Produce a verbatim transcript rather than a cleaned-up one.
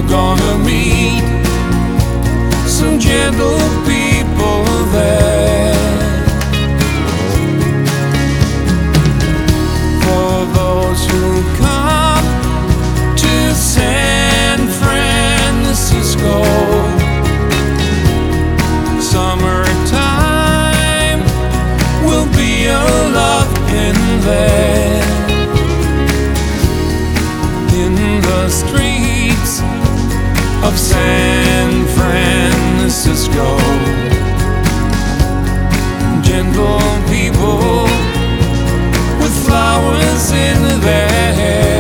you're gonna meet some gentle people there. For those who come to San Francisco, summertime will be a love in there. In the streets of San Francisco, gentle people with flowers in their hair.